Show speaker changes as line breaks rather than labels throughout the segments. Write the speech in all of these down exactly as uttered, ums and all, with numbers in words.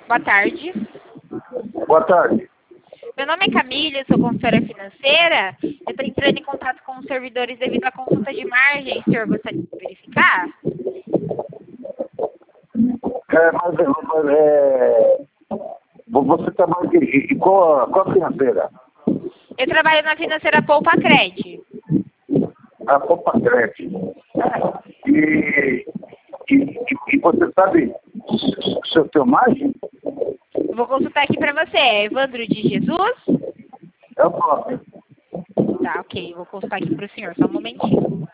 Boa tarde.
Boa tarde.
Meu nome é Camila, eu sou consultora financeira. Eu estou entrando em contato com os servidores devido à consulta de margem. O senhor gostaria de verificar?
É, mas, mas é, você trabalha em em qual, qual financeira?
Eu trabalho na financeira Poupa Cred.
A Copa Crédito. E, e, e você sabe o seu, seu margem?
Eu vou consultar aqui para você. É Evandro de Jesus?
É o próprio.
Tá, ok. Eu vou consultar aqui para o senhor. Só um momentinho.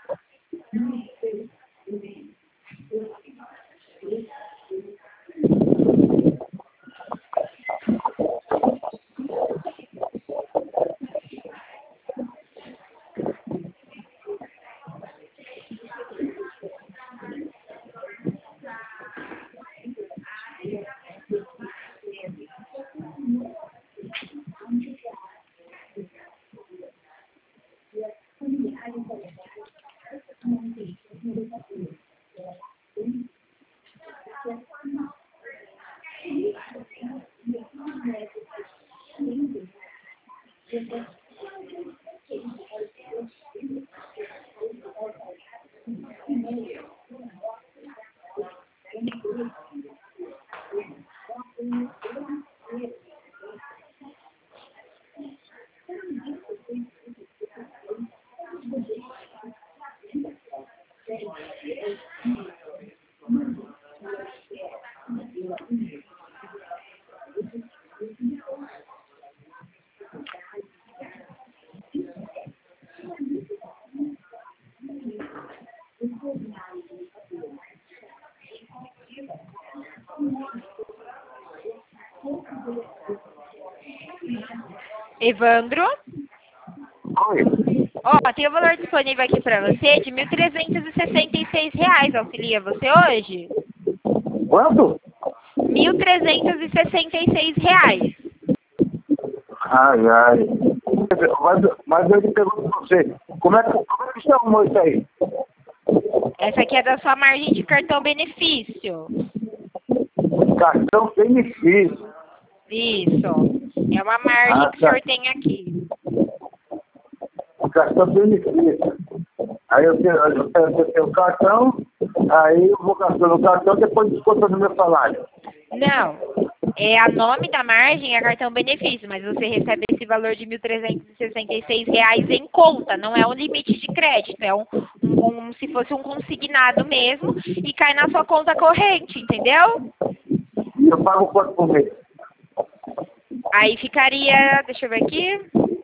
Evandro?
Oi.
Ó, tem o valor disponível aqui para você de mil trezentos e sessenta e seis reais. Auxilia você hoje?
Quanto?
mil trezentos e sessenta e seis reais.
Ai, ai. Mas, mas eu te pergunto pra você, como é, que- como é que você arrumou isso aí?
Essa aqui é da sua margem de cartão benefício.
Cartão benefício.
Isso. É uma margem
Ah,
que o
tá.
senhor tem aqui.
Cartão benefício. Aí eu tenho, eu tenho, eu tenho o cartão, aí eu vou gastando o cartão, depois desconta no meu salário.
Não. É a nome da margem é cartão benefício, mas você recebe esse valor de mil trezentos e sessenta e seis reais em conta, não é um limite de crédito, é um, um, um se fosse um consignado mesmo e cai na sua conta corrente, entendeu?
E eu pago quanto por mês?
Aí ficaria, deixa eu ver aqui.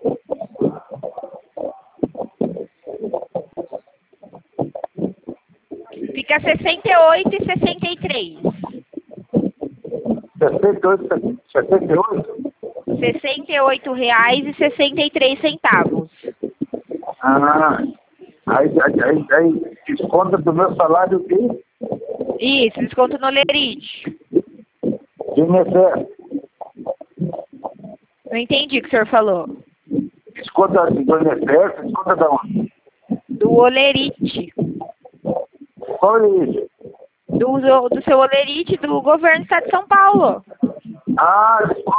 Fica sessenta e oito e sessenta e três.
sessenta e oito, sessenta e oito?
sessenta e oito reais e sessenta e três centavos.
Ah, aí, aí, aí, aí desconta do meu salário de
Isso, desconto no lerite.
I N S S.
Não entendi o que o senhor falou.
Desconta do I N S S, desconta da onde?
Do olerite.
Qual é isso?
Do, do seu olerite do governo do estado de São Paulo.
Ah, desconta.